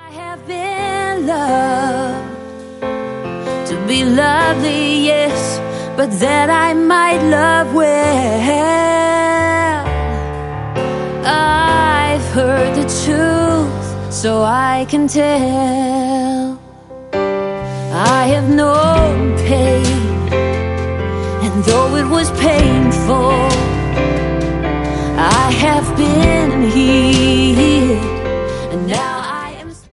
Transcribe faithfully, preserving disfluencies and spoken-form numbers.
I have been loved to be lovely, yes, but that I might love well. I've heard the truth, so I can tell. I have known pain, and though it was painful, I have been healed.